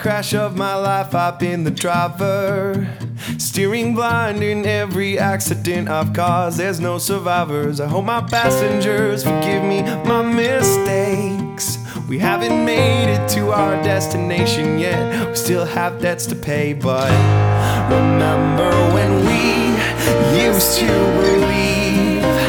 crash of my life, I've been the driver, steering blind in every accident I've caused. There's no survivors. I hope my passengers forgive me my mistakes. We haven't made it to our destination yet. We still have debts to pay, but remember when we used to believe